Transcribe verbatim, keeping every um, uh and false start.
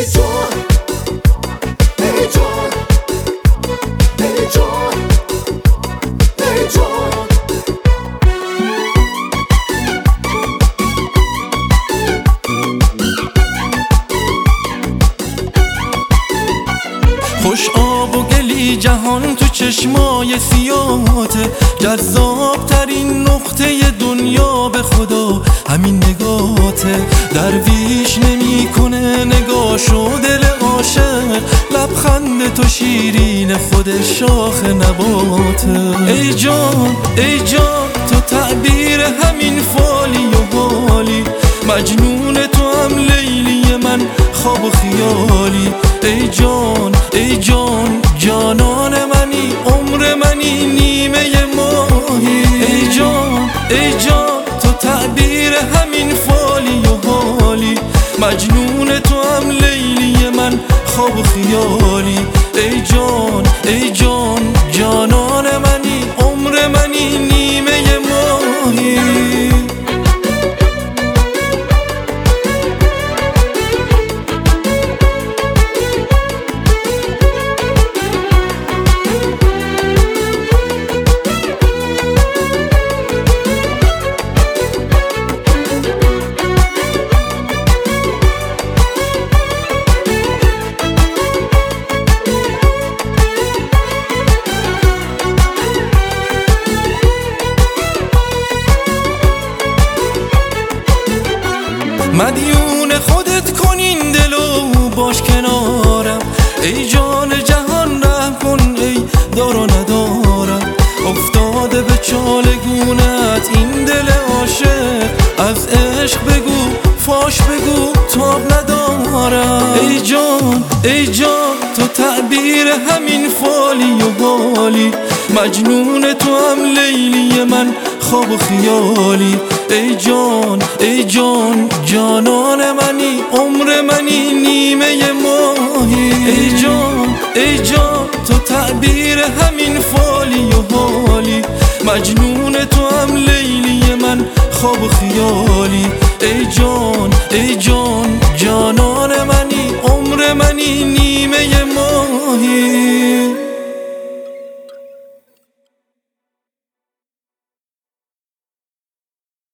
ای جان ای جان ای جان ای جان. خوش آب و گلی جهان تو چشمای سیاهته، جذاب ترین نقطه دنیا به خدا همین نگاته. درویش نمی کنه نگاشو دل عاشق، لبخند تو شیرین خود شاخ نباته. ای جان ای جان تو تعبیر همین فالی و حالی، مجنون تو هم لیلی من خواب و خیالی. ای جان ای جان جانان منی، عمر منی، نیمه ماهی. ای جان ای جان تو تعبیر همین فالی و حالی، مجنون تو هم لیلی من خواب و خیالی. ای جان ای جان جانان منی، عمر منی، نیمه ماهی. مدیون خودت کن این دلو باش کنارم، ای جان جهان رحم کن ای دار و ندارم. افتاده به چالگونت این دل عاشق، از عشق بگو فاش بگو تاب ندارم. ای جان ای جان تو تعبیر همین فالی و حالی، مجنون تو هم لیلی من خواب و خیالی. ای جان ای جان جانان منی، عمر منی، نیمه ماهی. ای جان ای جان تو تعبیر همین فالی و حالی، مجنون تو هم لیلی من خواب و خیالی. ای جان ای جان جانان منی، عمر منی، نیمه ماهی.